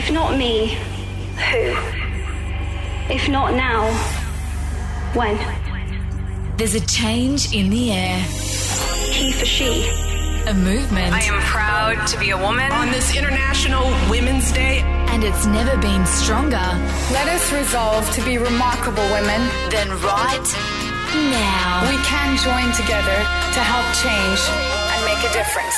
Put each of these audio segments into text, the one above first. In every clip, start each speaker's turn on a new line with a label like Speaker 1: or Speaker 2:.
Speaker 1: If not me, who? If not now, when?
Speaker 2: There's a change in the air.
Speaker 1: He for she.
Speaker 2: A movement.
Speaker 3: I am proud to be a woman on this International Women's Day.
Speaker 2: And it's never been stronger.
Speaker 4: Let us resolve to be remarkable women.
Speaker 2: Than right now.
Speaker 4: We can join together to help change and make a difference.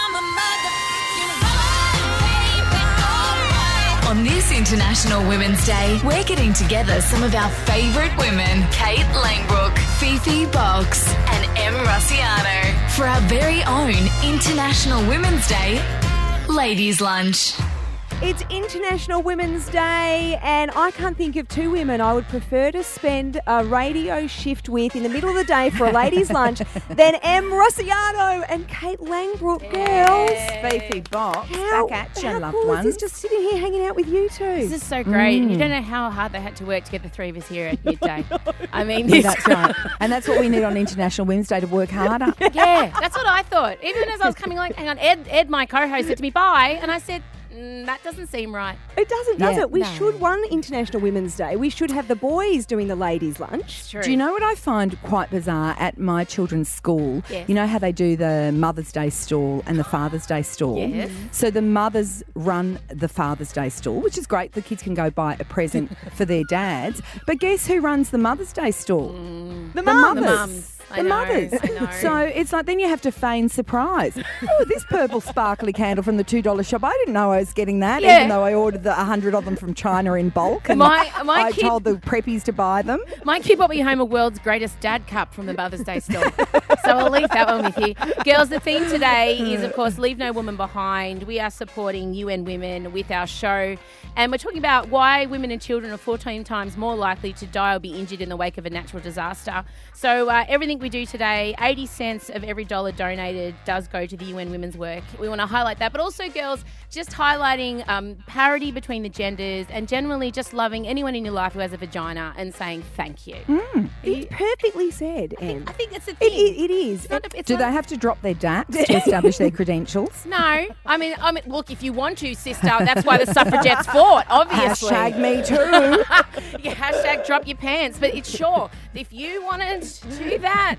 Speaker 2: On this International Women's Day, we're getting together some of our favourite women, Kate Langbrook, Fifi Box and Em Rusciano, for our very own International Women's Day Ladies' Lunch.
Speaker 5: It's International Women's Day, and I can't think of two women I would prefer to spend a radio shift with in the middle of the day for a ladies' lunch than Em Rusciano and Kate Langbrook. Girls,
Speaker 6: Fifi Box, back at you, loved
Speaker 5: cool
Speaker 6: ones.
Speaker 5: is this just sitting here hanging out with you two?
Speaker 7: This is so great. You don't know how hard they had to work to get the three of us here at midday. I mean,
Speaker 6: Yeah, that's right. And that's what we need on International Women's Day, to work harder.
Speaker 7: yeah, that's what I thought. Even as I was coming along, hang on, Ed, my co-host, said to me, bye, and I said, that doesn't seem right.
Speaker 5: It doesn't, does
Speaker 6: Yeah,
Speaker 5: it? We
Speaker 6: no.
Speaker 5: should, one International Women's Day, we should have the boys doing the ladies' lunch.
Speaker 7: True.
Speaker 6: Do you know what I find quite bizarre at my children's school?
Speaker 7: Yes.
Speaker 6: You know how they do the Mother's Day stall and the Father's Day stall?
Speaker 7: Yes.
Speaker 6: So the mothers run the Father's Day stall, which is great. The kids can go buy a present for their dads. But guess who runs the Mother's Day stall?
Speaker 5: The
Speaker 6: mothers.
Speaker 7: The mums. I
Speaker 6: The
Speaker 7: know,
Speaker 6: mothers.
Speaker 7: I know.
Speaker 6: So it's like then you have to feign surprise. Oh, this purple sparkly candle from the $2 shop. I didn't know I was getting that,
Speaker 7: Yeah.
Speaker 6: even though I ordered 100 of them from China in bulk. And
Speaker 7: My
Speaker 6: I
Speaker 7: kid-
Speaker 6: told the preppies to buy them.
Speaker 7: My kid brought me home a world's greatest dad cup from the Mother's Day store. So I'll leave that one with you. Girls, the theme today is, of course, Leave No Woman Behind. We are supporting UN Women with our show. And we're talking about why women and children are 14 times more likely to die or be injured in the wake of a natural disaster. So everything we do today, 80 cents of every dollar donated does go to the UN Women's work. We want to highlight that. But also, girls, just highlighting parity between the genders and generally just loving anyone in your life who has a vagina and saying thank you.
Speaker 5: It's perfectly said, Em.
Speaker 7: I think it's a thing.
Speaker 5: It is.
Speaker 7: It's not a- it's
Speaker 6: Do
Speaker 7: not-
Speaker 6: they have to drop their DAPs to establish their credentials?
Speaker 7: No. I mean, look, if you want to, sister, that's why the suffragettes fought, obviously.
Speaker 6: Hashtag me too.
Speaker 7: Yeah, hashtag drop your pants. But it's sure, if you wanted to do that,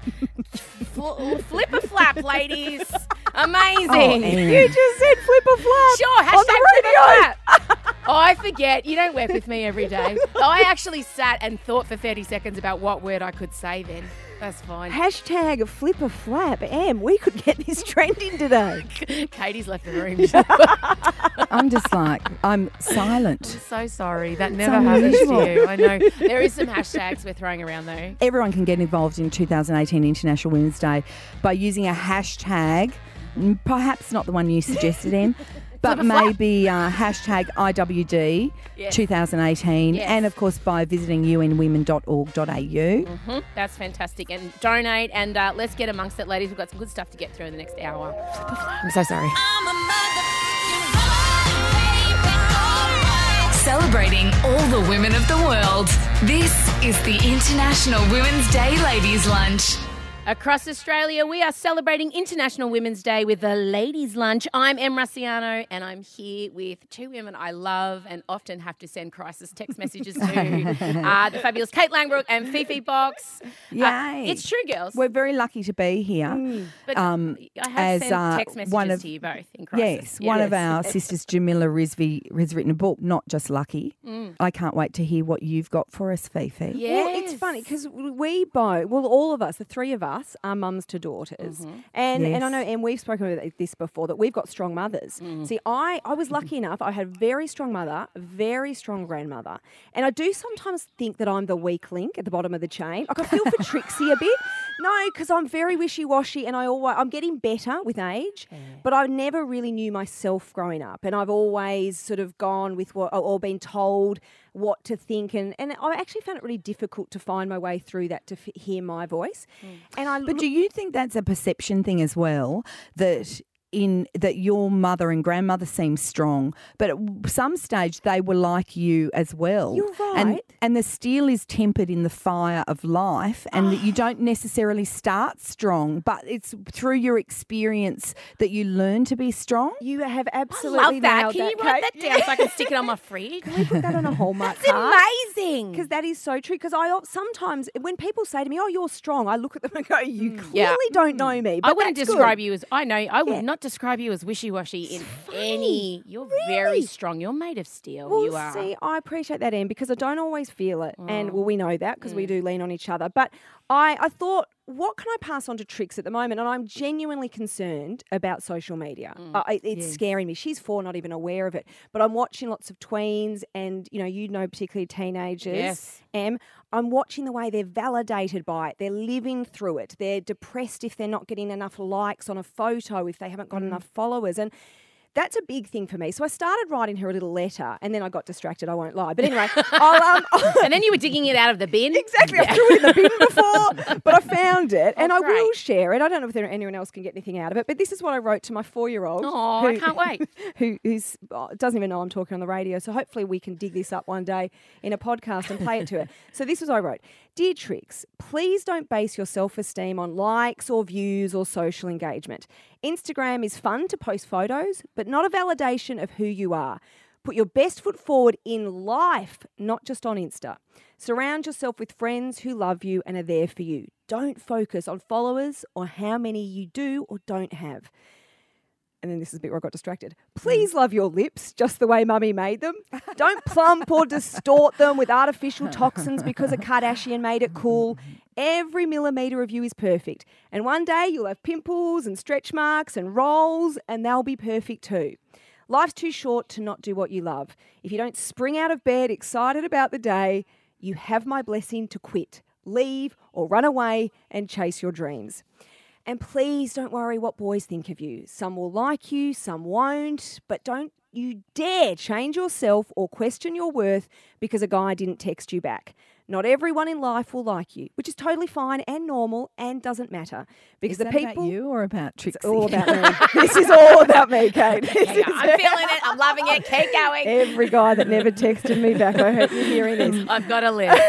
Speaker 7: flip a flap, ladies. Amazing.
Speaker 5: You just said flip a flap.
Speaker 7: Sure,
Speaker 5: on
Speaker 7: hashtag
Speaker 5: the
Speaker 7: flip a
Speaker 5: radio.
Speaker 7: flap. Oh, I forget. You don't work with me every day. I actually sat and thought for 30 seconds about what word I could say then. That's fine.
Speaker 5: Hashtag flip a flap. Em, we could get this trending today.
Speaker 7: Katie's left the room.
Speaker 6: I'm just like, I'm silent.
Speaker 7: So sorry. That never happens to you. I know. There is some hashtags we're throwing around though.
Speaker 6: Everyone can get involved in 2018 International Women's Day by using a hashtag, perhaps not the one you suggested, Em, but maybe hashtag IWD
Speaker 7: Yes.
Speaker 6: 2018,
Speaker 7: Yes.
Speaker 6: and of course by visiting unwomen.org.au.
Speaker 7: That's fantastic. And donate and let's get amongst it, ladies. We've got some good stuff to get through in the next hour. I'm so sorry.
Speaker 2: Celebrating all the women of the world. This is the International Women's Day Ladies' Lunch.
Speaker 7: Across Australia, we are celebrating International Women's Day with the Ladies' Lunch. I'm Em Rusciano, and I'm here with two women I love and often have to send crisis text messages to. The fabulous Kate Langbrook and Fifi Box.
Speaker 6: Yay.
Speaker 7: It's true, girls.
Speaker 6: We're very lucky to be here.
Speaker 7: But I have
Speaker 6: as,
Speaker 7: sent text messages
Speaker 6: one of-
Speaker 7: to you both in crisis.
Speaker 6: Yes, one of our sisters, Jamila Rizvi, has written a book, Not Just Lucky. I can't wait to hear what you've got for us, Fifi.
Speaker 7: Yes.
Speaker 5: Well, it's funny because we both, all of us, the three of us, are mums to daughters. And
Speaker 6: Yes.
Speaker 5: and I know, and we've spoken about this before, that we've got strong mothers. See, I was lucky enough, I had a very strong mother, a very strong grandmother. And I do sometimes think that I'm the weak link at the bottom of the chain. Like I feel for Trixie a bit. No, because I'm very wishy-washy and I'm getting better with age, but I never really knew myself growing up. And I've always sort of gone with what, or been told what to think. And I actually found it really difficult to find my way through that, to hear my voice. And
Speaker 6: But do you think that's a perception thing as well, that in that your mother and grandmother seem strong, but at some stage they were like you as well.
Speaker 5: You're right.
Speaker 6: And the steel is tempered in the fire of life, and that you don't necessarily start strong, but it's through your experience that you learn to be strong.
Speaker 5: You have
Speaker 7: I
Speaker 5: absolutely
Speaker 7: love that.
Speaker 5: nailed
Speaker 7: Can
Speaker 5: that,
Speaker 7: you write
Speaker 5: Kate.
Speaker 7: that down so I can stick it on my fridge?
Speaker 5: Can we put that on a Hallmark
Speaker 7: That's
Speaker 5: card?
Speaker 7: amazing.
Speaker 5: Because that is so true. Because I sometimes, when people say to me, "Oh, you're strong," I look at them and go, "You clearly
Speaker 7: Yeah.
Speaker 5: don't know me." But
Speaker 7: I wouldn't
Speaker 5: that's
Speaker 7: describe
Speaker 5: good.
Speaker 7: you as, I would
Speaker 5: Yeah.
Speaker 7: not describe you as wishy-washy in any, you're very strong. You're made of steel.
Speaker 5: Well,
Speaker 7: you are.
Speaker 5: see, I appreciate that, Em, because I don't always feel it. And, well, we know that because we do lean on each other. But I thought, what can I pass on to Trix at the moment? And I'm genuinely concerned about social media. It's scaring me. She's 4, not even aware of it. But I'm watching lots of tweens and, you know, particularly teenagers.
Speaker 7: Yes.
Speaker 5: Em, I'm watching the way they're validated by it. They're living through it. They're depressed if they're not getting enough likes on a photo, if they haven't got enough followers. And that's a big thing for me. So I started writing her a little letter and then I got distracted, I won't lie. But anyway,
Speaker 7: And then you were digging it out of the bin.
Speaker 5: Exactly. I threw it in the bin before, but I found it and I will
Speaker 7: great.
Speaker 5: share it. I don't know if anyone else can get anything out of it, but this is what I wrote to my 4-year-old.
Speaker 7: Oh, I can't wait.
Speaker 5: Who's doesn't even know I'm talking on the radio. So hopefully we can dig this up one day in a podcast and play it to her. So this is what I wrote. Dear Trix, please don't base your self-esteem on likes or views or social engagement. Instagram is fun to post photos, but not a validation of who you are. Put your best foot forward in life, not just on Insta. Surround yourself with friends who love you and are there for you. Don't focus on followers or how many you do or don't have. And then this is a bit where I got distracted. Please love your lips just the way Mummy made them. Don't plump or distort them with artificial toxins because a Kardashian made it cool. Every millimetre of you is perfect. And one day you'll have pimples and stretch marks and rolls and they'll be perfect too. Life's too short to not do what you love. If you don't spring out of bed excited about the day, you have my blessing to quit, leave or run away and chase your dreams. And please don't worry what boys think of you. Some will like you, some won't, but don't you dare change yourself or question your worth because a guy didn't text you back. Not everyone in life will like you, which is totally fine and normal and doesn't matter. Because
Speaker 6: Is that about you or about Trixie?
Speaker 5: It's all about me. This is all about me, Kate.
Speaker 7: I'm feeling it. I'm loving it. Keep going.
Speaker 5: Every guy that never texted me back. I hope you're hearing this.
Speaker 7: I've got a list.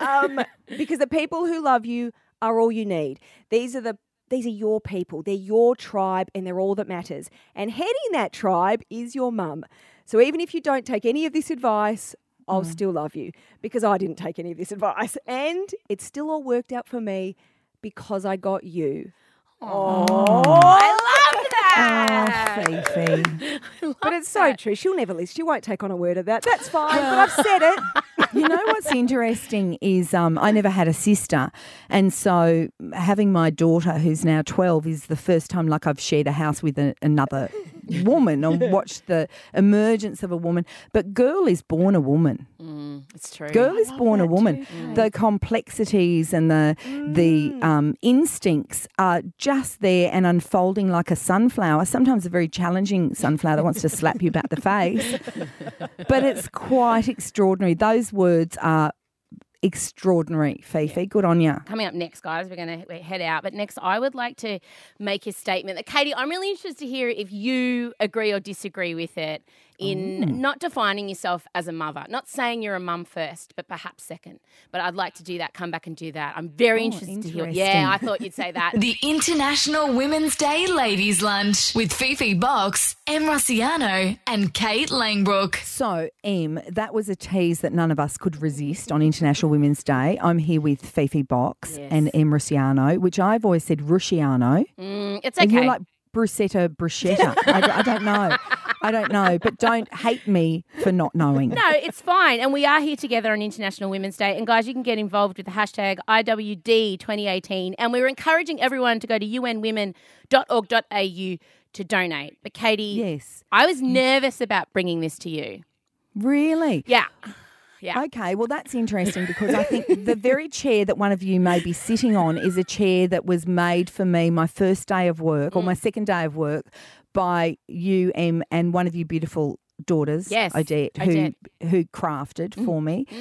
Speaker 5: Because the people who love you are all you need. These are your people. They're your tribe and they're all that matters. And heading that tribe is your mum. So even if you don't take any of this advice, I'll still love you because I didn't take any of this advice. And it still all worked out for me because I got you.
Speaker 7: I love that.
Speaker 6: Oh, Fifi.
Speaker 5: But it's so true. She'll never listen. She won't take on a word of that. That's fine, but I've said it.
Speaker 6: You know what's interesting is I never had a sister, and so having my daughter, who's now 12, is the first time like I've shared a house with another woman or watched the emergence of a woman. But girl is born a woman.
Speaker 7: It's true.
Speaker 6: Girl is born a woman. The complexities and the instincts are just there and unfolding like a sunflower. Sometimes a very challenging sunflower that wants to slap you about the face. But it's quite extraordinary. Those words are extraordinary, Fifi. Good on you.
Speaker 7: Coming up next, guys, we're going to head out. But next, I would like to make a statement that, Katie, I'm really interested to hear if you agree or disagree with it in not defining yourself as a mother. Not saying you're a mum first, but perhaps second. But I'd like to do that, come back and do that. I'm very interested to hear. Yeah, I thought you'd say that.
Speaker 2: The International Women's Day Ladies Lunch with Fifi Box, Em Rossiano and Kate Langbrook.
Speaker 6: So, Em, that was a tease that none of us could resist on International Women's Day. I'm here with Fifi Box and Em Rossiano, which I've always said Rusciano.
Speaker 7: It's
Speaker 6: And
Speaker 7: okay.
Speaker 6: you're like bruschetta. I don't know. I don't know. But don't hate me for not knowing.
Speaker 7: No, it's fine. And we are here together on International Women's Day. And guys, you can get involved with the hashtag IWD 2018. And we're encouraging everyone to go to unwomen.org.au to donate. But Katie,
Speaker 6: Yes.
Speaker 7: I was nervous about bringing this to you.
Speaker 6: Really?
Speaker 7: Yeah. Yeah.
Speaker 6: Okay, well, that's interesting because I think the very chair that one of you may be sitting on is a chair that was made for me my first day of work or my second day of work by you, Em, and one of your beautiful daughters,
Speaker 7: Yes,
Speaker 6: Odette, who crafted for me.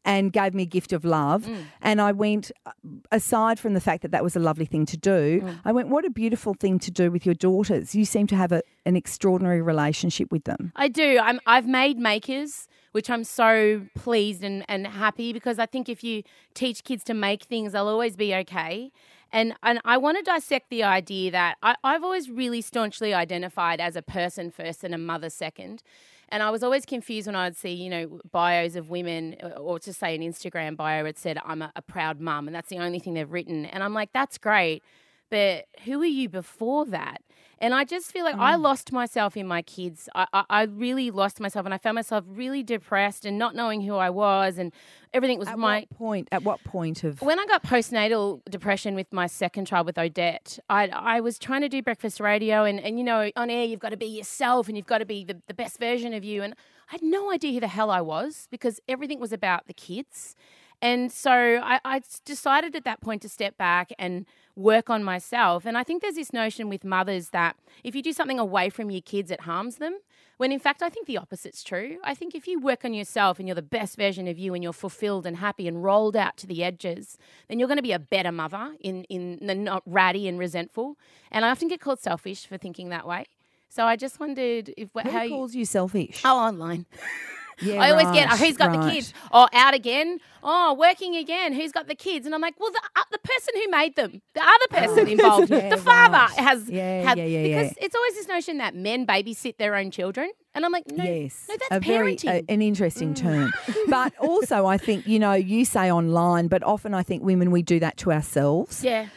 Speaker 6: and gave me a gift of love. And I went, aside from the fact that that was a lovely thing to do, I went, what a beautiful thing to do with your daughters. You seem to have an extraordinary relationship with them.
Speaker 7: I do. I've made makers, which I'm so pleased and happy, because I think if you teach kids to make things, they'll always be okay. And I want to dissect the idea that I've always really staunchly identified as a person first and a mother second. And I was always confused when I would see, bios of women, or to say an Instagram bio, it said, I'm a proud mum, and that's the only thing they've written. And I'm like, that's great, but who were you before that? And I just feel like I lost myself in my kids. I really lost myself, and I found myself really depressed and not knowing who I was, and everything was
Speaker 6: At what point of...
Speaker 7: When I got postnatal depression with my second child, with Odette, I was trying to do breakfast radio, and on air you've got to be yourself and you've got to be the best version of you. And I had no idea who the hell I was, because everything was about the kids. And so I decided at that point to step back and work on myself. And I think there's this notion with mothers that if you do something away from your kids, it harms them. When in fact, I think the opposite's true. I think if you work on yourself and you're the best version of you and you're fulfilled and happy and rolled out to the edges, then you're going to be a better mother in not ratty and resentful. And I often get called selfish for thinking that way. So I just wondered
Speaker 6: Who calls you selfish?
Speaker 7: Oh, online.
Speaker 6: Yeah,
Speaker 7: I always get, who's got the kids? Oh, out again? Oh, working again? Who's got the kids? And I'm like, well, the person who made them, the other person involved, the father has because it's always this notion that men babysit their own children. And I'm like, no, that's parenting.
Speaker 6: An interesting term. But also I think, you say online, but often I think women, we do that to ourselves.
Speaker 7: Yeah.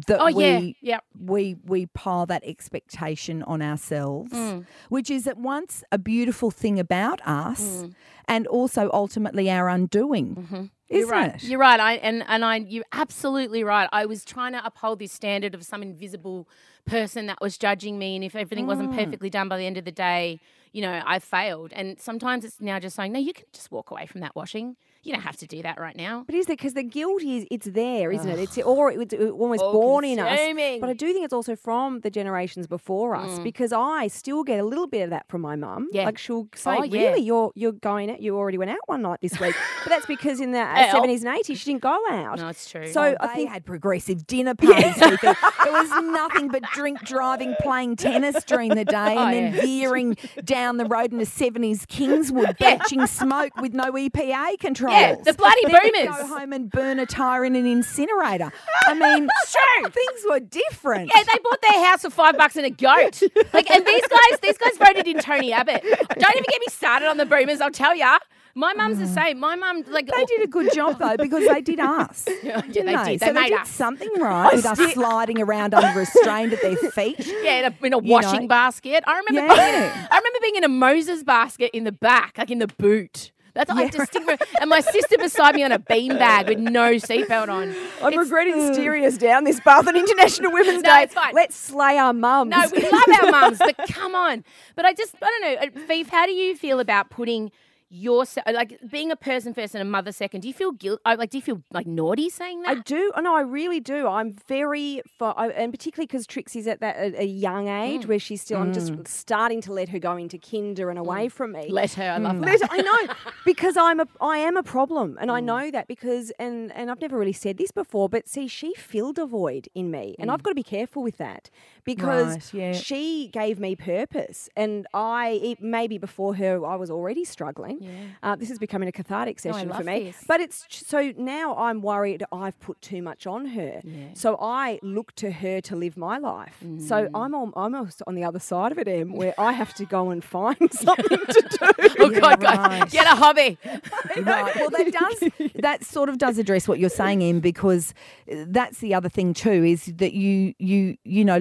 Speaker 6: We pile that expectation on ourselves, which is at once a beautiful thing about us and also ultimately our undoing. Isn't it?
Speaker 7: You're right. You're absolutely right. I was trying to uphold this standard of some invisible person that was judging me, and if everything wasn't perfectly done by the end of the day, I failed. And sometimes it's now just saying, no, you can just walk away from that washing. You don't have to do that right now.
Speaker 5: But is it because the guilt it's there, isn't it? It's almost born in us. But I do think it's also from the generations before us, because I still get a little bit of that from my mum.
Speaker 7: Yeah.
Speaker 5: Like she'll say, really, you're going out, you already went out one night this week. But that's because in the 70s and 80s, she didn't go out.
Speaker 7: No, it's true.
Speaker 5: So I
Speaker 6: they
Speaker 5: think
Speaker 6: had progressive dinner parties. It was nothing but drink, driving, playing tennis during the day, and then veering down the road in a 70s Kingswood, batching smoke with no EPA controls.
Speaker 7: Yeah, the bloody
Speaker 6: then
Speaker 7: boomers.
Speaker 6: Go home and burn a tyre in an incinerator. I mean, things were different.
Speaker 7: Yeah, they bought their house for $5 and a goat. And these guys voted in Tony Abbott. Don't even get me started on the boomers, I'll tell ya. My mum's the same. My mum,
Speaker 6: they did a good job though, because they did us. Didn't they?
Speaker 7: They made
Speaker 6: did
Speaker 7: us.
Speaker 6: something right with us sliding around unrestrained at their feet.
Speaker 7: Yeah, in a washing basket. I remember being in a Moses basket in the back, like in the boot. That's I distinct. And my sister beside me on a beanbag with no seatbelt on.
Speaker 5: I'm regretting steering us down this path on International Women's Day.
Speaker 7: No, it's fine.
Speaker 5: Let's slay our mums.
Speaker 7: No, we love our mums, but come on. But I don't know. Fief, how do you feel about putting yourself, like being a person first and a mother second? Do you feel guilt? Do you feel like naughty saying that?
Speaker 5: I do. Oh, no, I really do. I'm very, and particularly because Trixie's at a young age where she's still, I'm just starting to let her go into kinder and away from me.
Speaker 7: Let her. I love that.
Speaker 5: I know, because I am a problem, and I know that because, and I've never really said this before, but see, she filled a void in me, and I've got to be careful with that because she gave me purpose, and maybe before her, I was already struggling. Yeah. This is becoming a cathartic session for me.
Speaker 7: This.
Speaker 5: But it's so now I'm worried I've put too much on her. Yeah. So I look to her to live my life. So I'm almost on the other side of it, Em, where I have to go and find something to do.
Speaker 7: Oh, God, get a hobby.
Speaker 6: Right. Well, that sort of does address what you're saying, Em, because that's the other thing too, is that you know,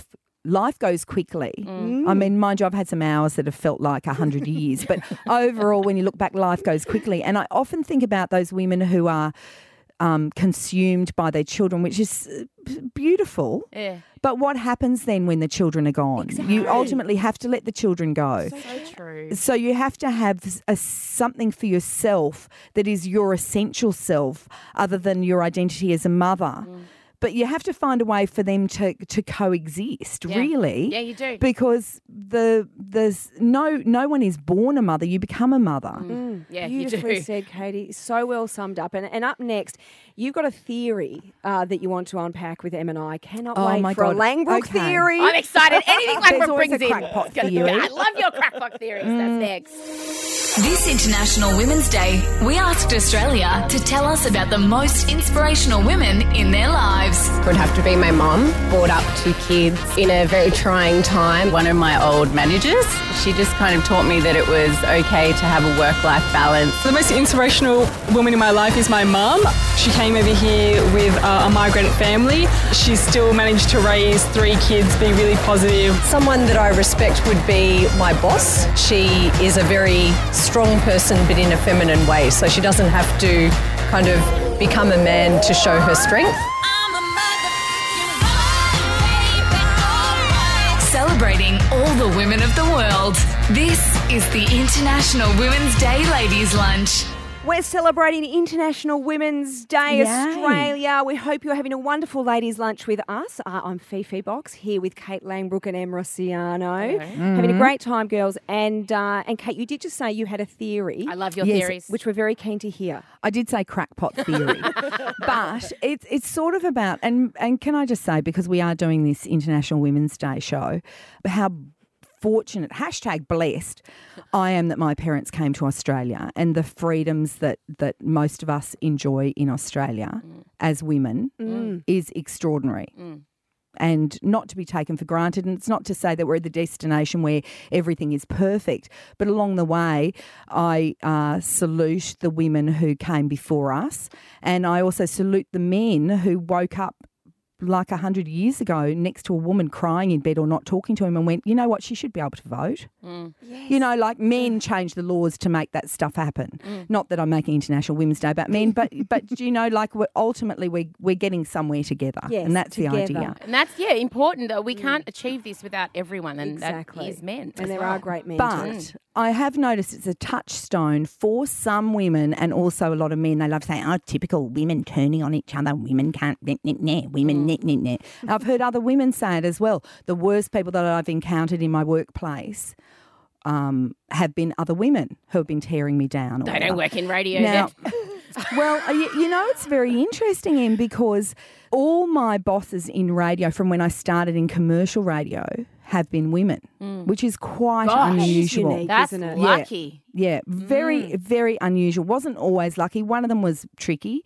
Speaker 6: life goes quickly. I mean, mind you, I've had some hours that have felt like 100 years, but overall, when you look back, life goes quickly. And I often think about those women who are consumed by their children, which is beautiful. Yeah. But what happens then when the children are gone? Exactly. You ultimately have to let the children go.
Speaker 7: So true.
Speaker 6: So you have to have something for yourself that is your essential self, other than your identity as a mother. but you have to find a way for them to coexist, really.
Speaker 7: Yeah, you do.
Speaker 6: Because there's no one is born a mother, you become a mother.
Speaker 7: Yeah, you
Speaker 5: Beautifully
Speaker 7: do.
Speaker 5: said, Katie. So well summed up. And up next, you've got a theory that you want to unpack with Em and I. Cannot
Speaker 6: Oh,
Speaker 5: wait
Speaker 6: my
Speaker 5: for a
Speaker 6: God.
Speaker 5: Langbrook
Speaker 6: Okay.
Speaker 5: theory.
Speaker 7: I'm excited. Anything
Speaker 6: There's
Speaker 7: Langbrook
Speaker 6: always
Speaker 7: brings
Speaker 6: a
Speaker 7: in.
Speaker 6: crackpot
Speaker 7: It's gonna be
Speaker 6: theory.
Speaker 7: good. I love your crackpot theories. That's next.
Speaker 2: This International Women's Day, we asked Australia to tell us about the most inspirational women in their lives.
Speaker 8: Would have to be my mum. Brought up 2 kids in a very trying time.
Speaker 9: One of my old managers, she just kind of taught me that it was okay to have a work-life balance.
Speaker 10: The most inspirational woman in my life is my mum. She came over here with a migrant family. She still managed to raise 3 kids, be really positive.
Speaker 8: Someone that I respect would be my boss. She is a very strong person, but in a feminine way. So she doesn't have to kind of become a man to show her strength.
Speaker 2: Celebrating all the women of the world. This is the International Women's Day Ladies Lunch.
Speaker 5: We're celebrating International Women's Day,
Speaker 6: Yay.
Speaker 5: Australia. We hope you're having a wonderful ladies' lunch with us. I'm Fifi Box here with Kate Langbrook and Em Rossiano. Having a great time, girls. And Kate, you did just say you had a theory.
Speaker 7: I love your
Speaker 6: Yes,
Speaker 7: theories.
Speaker 5: Which we're very keen to hear.
Speaker 6: I did say crackpot theory, but it's sort of about, and can I just say, because we are doing this International Women's Day show, how fortunate, #blessed, I am that my parents came to Australia, and the freedoms that most of us enjoy in Australia as women is extraordinary. And not to be taken for granted. And it's not to say that we're at the destination where everything is perfect, but along the way, I salute the women who came before us, and I also salute the men who woke up like 100 years ago next to a woman crying in bed or not talking to him and went, you know what, she should be able to vote.
Speaker 5: Yes.
Speaker 6: You know, like men changed the laws to make that stuff happen. Not that I'm making International Women's Day about men, but you know, like ultimately we're getting somewhere together.
Speaker 5: Yes,
Speaker 6: and that's
Speaker 5: together.
Speaker 6: the idea.
Speaker 7: And that's, important. We can't achieve this without everyone, and
Speaker 5: Exactly.
Speaker 7: that is men.
Speaker 5: And
Speaker 7: as
Speaker 5: there
Speaker 7: well.
Speaker 5: are great men
Speaker 6: But
Speaker 5: too.
Speaker 6: I have noticed it's a touchstone for some women and also a lot of men. They love saying, oh, typical women turning on each other. Women can't, women, I've heard other women say it as well. The worst people that I've encountered in my workplace have been other women who have been tearing me down.
Speaker 7: They don't work in radio.
Speaker 6: Now,
Speaker 7: then.
Speaker 6: well, you know, it's very interesting, Em, because all my bosses in radio from when I started in commercial radio have been women, which is quite unusual.
Speaker 5: unique.
Speaker 7: That's
Speaker 5: isn't it?
Speaker 7: lucky.
Speaker 6: Yeah, very, very unusual. Wasn't always lucky. One of them was tricky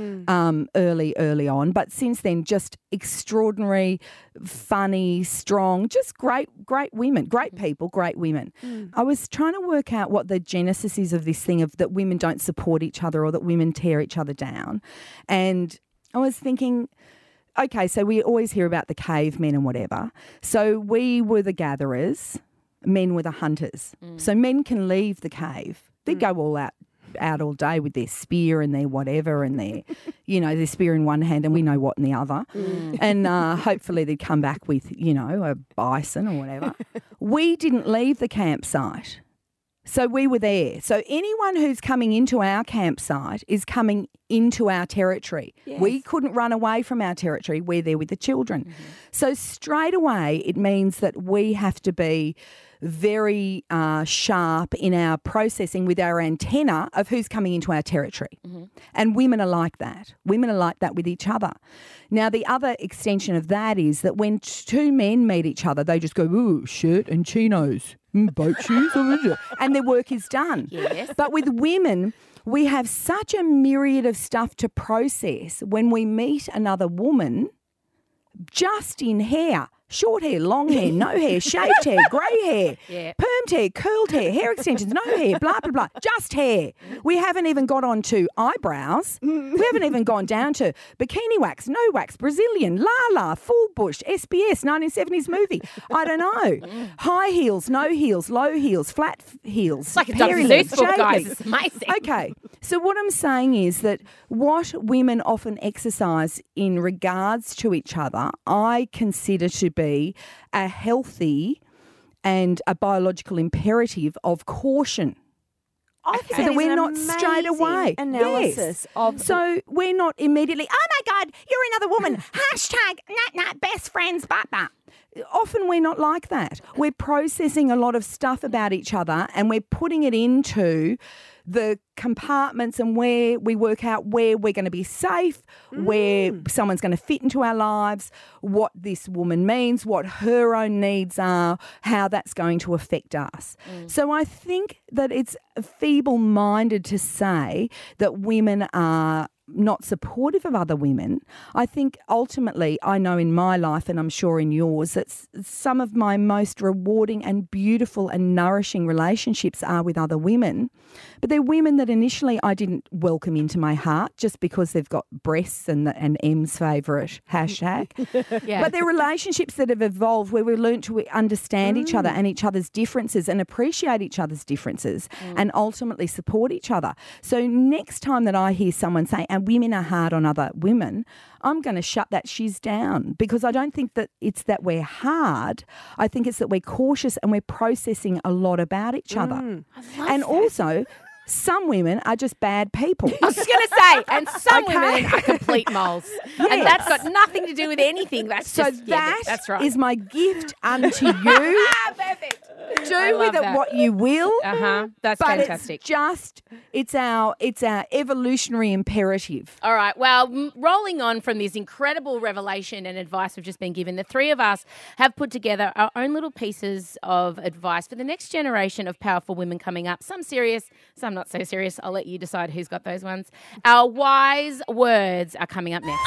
Speaker 6: early on, but since then, just extraordinary, funny, strong, just great women, great people, great women. I was trying to work out what the genesis is of this thing of that women don't support each other or that women tear each other down. And I was thinking, okay, so we always hear about the cavemen and whatever. So we were the gatherers, men were the hunters. So men can leave the cave. They go all out all day with their spear and their whatever and their, their spear in one hand and we know what in the other. And hopefully they'd come back with, a bison or whatever. We didn't leave the campsite. So we were there. So anyone who's coming into our campsite is coming into our territory.
Speaker 5: Yes.
Speaker 6: We couldn't run away from our territory. We're there with the children. So straight away it means that we have to be very sharp in our processing with our antenna of who's coming into our territory. And women are like that. Women are like that with each other. Now, the other extension of that is that when two men meet each other, they just go, ooh, shirt and chinos, boat shoes, and their work is done.
Speaker 7: Yes.
Speaker 6: But with women, we have such a myriad of stuff to process when we meet another woman just in hair. Short hair, long hair, no hair, shaved hair, grey hair, permed hair, curled hair extensions, no hair, blah, blah, blah, just hair. We haven't even got on to eyebrows. We haven't even gone down to bikini wax, no wax, Brazilian, la, full bush, SBS, 1970s movie. I don't know. High heels, no heels, low heels, flat heels.
Speaker 7: It's like a
Speaker 6: hairy
Speaker 7: Dr.
Speaker 6: legs,
Speaker 7: Seuss book,
Speaker 6: shaved
Speaker 7: guys.
Speaker 6: legs.
Speaker 7: It's amazing.
Speaker 6: Okay, so what I'm saying is that what women often exercise in regards to each other, I consider to be a healthy and a biological imperative of caution.
Speaker 5: I think
Speaker 6: so that
Speaker 5: is
Speaker 6: we're
Speaker 5: an
Speaker 6: not straight
Speaker 5: amazing
Speaker 6: away.
Speaker 5: analysis
Speaker 6: Yes.
Speaker 5: of
Speaker 6: So we're not immediately, oh my God, you're another woman. Hashtag, best friends, but that. Often we're not like that. We're processing a lot of stuff about each other and we're putting it into the compartments and where we work out where we're going to be safe, where someone's going to fit into our lives, what this woman means, what her own needs are, how that's going to affect us. So I think that it's feeble-minded to say that women are not supportive of other women. I think ultimately, I know in my life and I'm sure in yours, that some of my most rewarding and beautiful and nourishing relationships are with other women. But they're women that initially I didn't welcome into my heart just because they've got breasts and M's favourite hashtag.
Speaker 7: Yeah.
Speaker 6: But they're relationships that have evolved where we've learned to understand each other and each other's differences and appreciate each other's differences and ultimately support each other. So next time that I hear someone say, and women are hard on other women, I'm going to shut that shiz down because I don't think that it's that we're hard. I think it's that we're cautious and we're processing a lot about each other. And also, some women are just bad people.
Speaker 7: I was going to say, and some women are complete moles. And that's got nothing to do with anything. That's
Speaker 6: So
Speaker 7: just, yeah, that's right.
Speaker 6: is my gift unto you.
Speaker 7: Perfect.
Speaker 6: Do with it
Speaker 7: that.
Speaker 6: what you will.
Speaker 7: That's
Speaker 6: but
Speaker 7: fantastic.
Speaker 6: it's our evolutionary imperative.
Speaker 7: All right. Well, rolling on from this incredible revelation and advice we've just been given, the three of us have put together our own little pieces of advice for the next generation of powerful women coming up. Some serious, some not so serious. I'll let you decide who's got those ones. Our wise words are coming up next.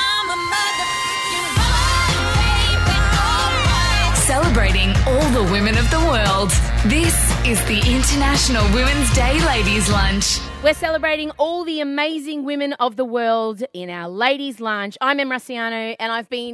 Speaker 2: Celebrating all the women of the world. This is the International Women's Day Ladies Lunch.
Speaker 7: We're celebrating all the amazing women of the world in our Ladies Lunch. I'm Em Rusciano, and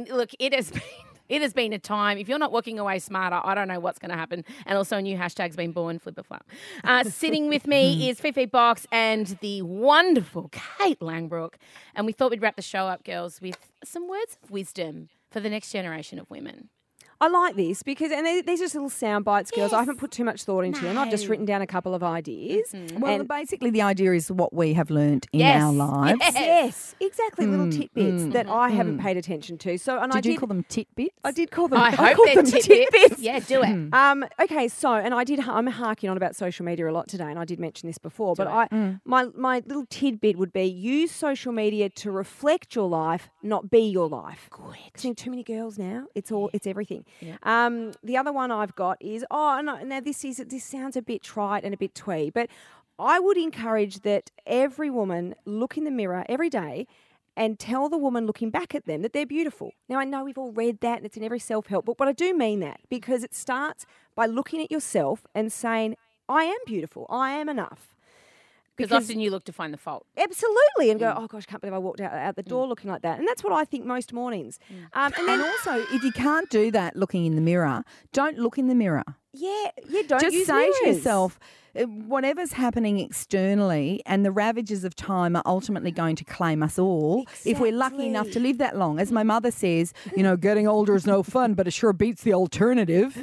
Speaker 7: it has been a time. If you're not walking away smarter, I don't know what's going to happen. And also a new hashtag's been born, Flip a Flap. Sitting with me is Fifi Box and the wonderful Kate Langbrook. And we thought we'd wrap the show up, girls, with some words of wisdom for the next generation of women.
Speaker 5: I like this because, and these are just little sound bites, girls. I haven't put too much thought into them. I've just written down a couple of ideas.
Speaker 6: Well, basically the idea is what we have learnt in our lives.
Speaker 5: Yes, exactly. Little tidbits that I haven't paid attention to. So, and
Speaker 6: Did you call them titbits?
Speaker 5: I did call them.
Speaker 7: I hope
Speaker 5: called
Speaker 7: they're
Speaker 5: them
Speaker 7: tidbits. Yeah, do it.
Speaker 5: Okay, so, and I'm harking on about social media a lot today, and I did mention this before, but my little tidbit would be use social media to reflect your life, not be your life. Good. I think too many girls now. It's everything. Yeah. The other one I've got is now this sounds a bit trite and a bit twee, but I would encourage that every woman look in the mirror every day and tell the woman looking back at them that they're beautiful. Now, I know we've all read that and it's in every self-help book, but I do mean that because it starts by looking at yourself and saying, I am beautiful, I am enough.
Speaker 7: Because often you look to find the fault.
Speaker 5: Absolutely. And go, oh, gosh, I can't believe I walked out the door looking like that. And that's what I think most mornings.
Speaker 6: And then also, if you can't do that looking in the mirror, don't look in the mirror.
Speaker 5: Yeah, don't
Speaker 6: just
Speaker 5: use
Speaker 6: say
Speaker 5: mirrors.
Speaker 6: to yourself, whatever's happening externally and the ravages of time are ultimately going to claim us all if we're lucky enough to live that long. As my mother says, getting older is no fun, but it sure beats the alternative.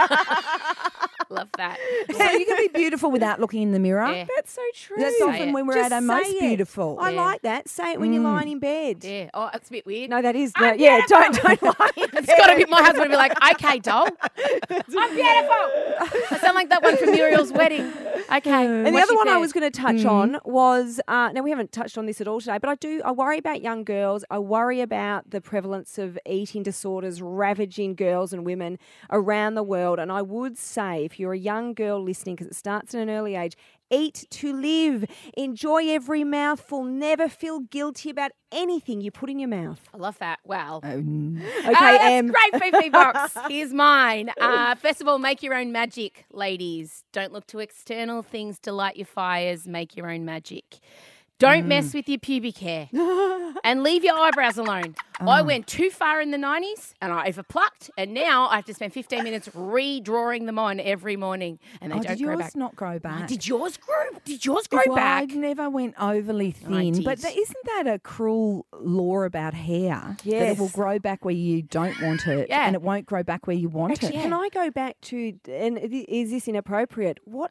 Speaker 7: Love that.
Speaker 6: So you can be beautiful without looking in the mirror.
Speaker 7: Yeah.
Speaker 5: That's so true.
Speaker 6: That's often when we're
Speaker 5: Just
Speaker 6: at our most
Speaker 5: say it.
Speaker 6: beautiful.
Speaker 5: I like that. Say it when you're lying in bed.
Speaker 7: Yeah. Oh, it's a bit weird.
Speaker 5: No, that is.
Speaker 7: I'm
Speaker 5: don't lie in
Speaker 7: It's
Speaker 5: bed.
Speaker 7: got to be, my husband would be like, okay, doll. I'm beautiful. I sound like that one from Muriel's wedding. Okay.
Speaker 5: And the other one I was going to touch on was, now we haven't touched on this at all today, but I worry about young girls. I worry about the prevalence of eating disorders ravaging girls and women around the world. And I would say, if you're a young girl listening, because it starts at an early age, eat to live. Enjoy every mouthful. Never feel guilty about anything you put in your mouth.
Speaker 7: I love that. Wow.
Speaker 5: Okay,
Speaker 7: that's great, Fifi Box. Here's mine. First of all, make your own magic, ladies. Don't look to external things to light your fires. Make your own magic. Don't mess with your pubic hair and leave your eyebrows alone. I went too far in the 90s and I overplucked, and now I have to spend 15 minutes redrawing them on every morning, and they don't
Speaker 6: did
Speaker 7: grow
Speaker 6: yours
Speaker 7: back.
Speaker 6: not grow back?
Speaker 7: Did yours grow back?
Speaker 6: I never went overly thin, but isn't that a cruel law about hair?
Speaker 5: Yes.
Speaker 6: That it will grow back where you don't want it,
Speaker 7: Yeah.
Speaker 6: and it won't grow back where you want it.
Speaker 5: Can I go back to, and is this inappropriate? What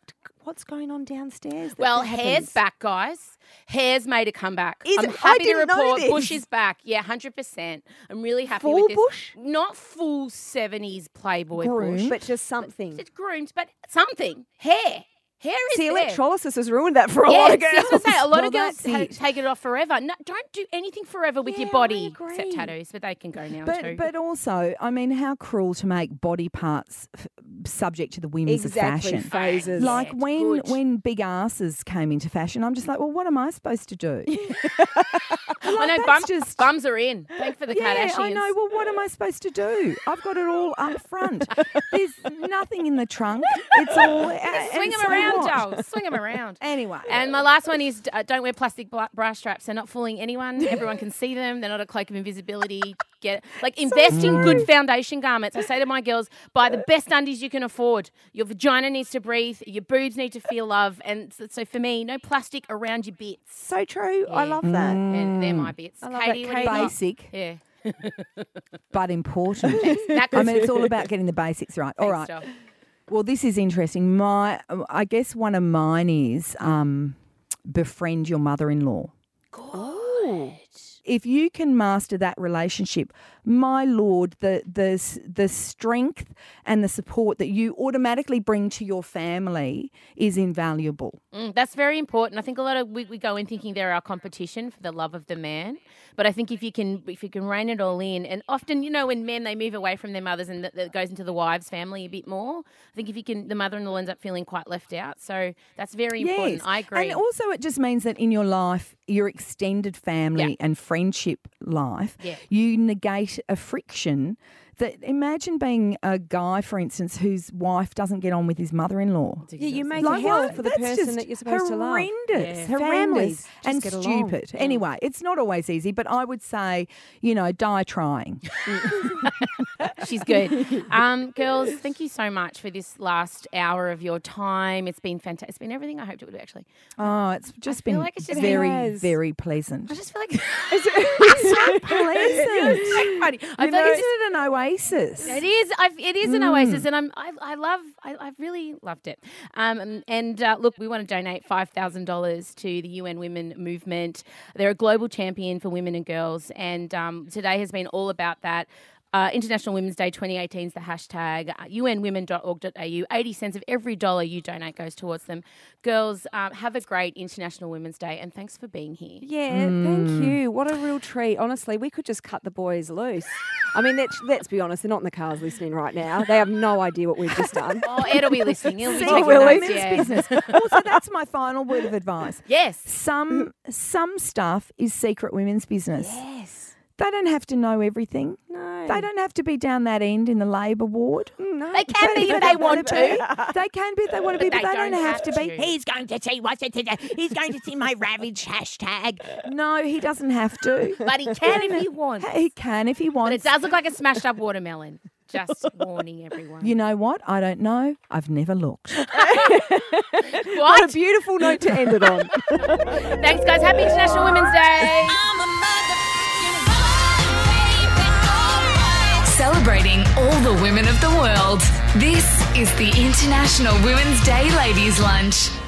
Speaker 5: what's going on downstairs?
Speaker 7: Well, hair's back, guys. Hair's made a comeback.
Speaker 5: Is
Speaker 7: I'm
Speaker 5: it?
Speaker 7: happy
Speaker 5: I
Speaker 7: to
Speaker 5: didn't know
Speaker 7: report
Speaker 5: this.
Speaker 7: Bush is back. Yeah, 100%. I'm really happy
Speaker 5: Full
Speaker 7: with this.
Speaker 5: bush?
Speaker 7: Not full 70s Playboy
Speaker 5: Groomed,
Speaker 7: bush.
Speaker 5: but just something.
Speaker 7: It's groomed, but something. Hair. Hair is
Speaker 5: See,
Speaker 7: there.
Speaker 5: electrolysis has ruined that for a
Speaker 7: Yeah,
Speaker 5: lot of
Speaker 7: see,
Speaker 5: girls.
Speaker 7: that's what I say. A lot of
Speaker 6: Well,
Speaker 7: girls
Speaker 6: that's it.
Speaker 7: take it off forever. No, don't do anything forever with your
Speaker 5: Yeah,
Speaker 7: body,
Speaker 5: I agree.
Speaker 7: except tattoos, but they can go now too.
Speaker 6: But also, I mean, how cruel to make body parts subject to the whims
Speaker 5: Exactly,
Speaker 6: of fashion.
Speaker 5: phases.
Speaker 6: Like
Speaker 7: it's
Speaker 6: when
Speaker 7: good.
Speaker 6: when big asses came into fashion, I'm just like, well, what am I supposed to do?
Speaker 7: I know
Speaker 6: that's
Speaker 7: bums are in. Thank for the
Speaker 6: Yeah,
Speaker 7: Kardashians.
Speaker 6: I know. Well, what am I supposed to do? I've got it all up front. There's nothing in the trunk. It's all
Speaker 7: Swing them around, dolls. Swing them around.
Speaker 6: Anyway,
Speaker 7: And my last one is don't wear plastic bra straps. They're not fooling anyone. Everyone can see them. They're not a cloak of invisibility. Invest in good foundation garments. I say to my girls, buy the best undies you can afford. Your vagina needs to breathe. Your boobs need to feel love. And so for me, no plastic around your bits.
Speaker 5: So true. I love that.
Speaker 7: And they're my bits.
Speaker 5: I love
Speaker 7: Katie,
Speaker 5: that.
Speaker 7: what do you got?
Speaker 6: basic
Speaker 7: Yeah.
Speaker 6: but important.
Speaker 7: That
Speaker 6: I
Speaker 7: goes-
Speaker 6: mean, it's all about getting the basics right. All right.
Speaker 7: Thanks, doll.
Speaker 6: Well, this is interesting. I guess one of mine is befriend your mother-in-law. If you can master that relationship, my Lord, the strength and the support that you automatically bring to your family is invaluable.
Speaker 7: That's very important. I think a lot of we go in thinking they're our competition for the love of the man, but I think if you can rein it all in, and often when men they move away from their mothers and that goes into the wives' family a bit more. I think if you can, the mother-in-law ends up feeling quite left out. So that's very important.
Speaker 6: Yes.
Speaker 7: I agree.
Speaker 6: And also it just means that in your life, your extended family and friendship life, you negate a friction that imagine being a guy, for instance, whose wife doesn't get on with his mother-in-law.
Speaker 5: Yeah, you make
Speaker 6: Like,
Speaker 5: a hell
Speaker 6: what?
Speaker 5: for the
Speaker 6: That's
Speaker 5: person
Speaker 6: just
Speaker 5: that you're supposed to love.
Speaker 6: horrendous,
Speaker 5: Families
Speaker 6: horrendous
Speaker 5: just
Speaker 6: and
Speaker 5: get along.
Speaker 6: stupid. Anyway, it's not always easy, but I would say, die trying.
Speaker 7: She's good. Girls, thank you so much for this last hour of your time. It's been fantastic. It's been everything I hoped it would be, actually.
Speaker 6: Oh, it's just
Speaker 7: feel
Speaker 6: been
Speaker 7: like it's just
Speaker 6: very, very pleasant.
Speaker 7: I just feel like
Speaker 6: It's so pleasant.
Speaker 7: it's so funny. I feel like
Speaker 6: Isn't it an oasis?
Speaker 7: It is. It is an oasis, and I really loved it. Look, we want to donate $5,000 to the UN Women Movement. They're a global champion for women and girls, and today has been all about that. International Women's Day 2018 is the hashtag. unwomen.org.au. 80 cents of every dollar you donate goes towards them. Girls, have a great International Women's Day, and thanks for being here.
Speaker 5: Yeah, thank you. What a real treat. Honestly, we could just cut the boys loose. I mean, let's be honest, they're not in the cars listening right now. They have no idea what we've just done.
Speaker 7: Oh, Ed will be listening. He'll be
Speaker 6: See,
Speaker 7: taking
Speaker 6: women's
Speaker 7: notes, yeah.
Speaker 6: business. Also, that's my final word of advice.
Speaker 7: Yes.
Speaker 6: Some stuff is secret women's business.
Speaker 5: Yes.
Speaker 6: They don't have to know everything.
Speaker 5: No.
Speaker 6: They don't have to be down that end in the labour ward.
Speaker 5: No.
Speaker 7: They can be if they want to.
Speaker 6: They can be if they want to be, but they don't have to be.
Speaker 7: He's
Speaker 6: going to see what's it today. He's going to see my ravage hashtag. No, he doesn't have to.
Speaker 7: But he can if he wants.
Speaker 6: He can if he
Speaker 7: But it
Speaker 6: wants.
Speaker 7: does look like a smashed up watermelon. Just warning everyone.
Speaker 6: You know what? I don't know. I've never looked.
Speaker 5: What a beautiful note to end it on.
Speaker 7: Thanks, guys. Happy International Women's Day.
Speaker 2: Celebrating all the women of the world. This is the International Women's Day Ladies Lunch.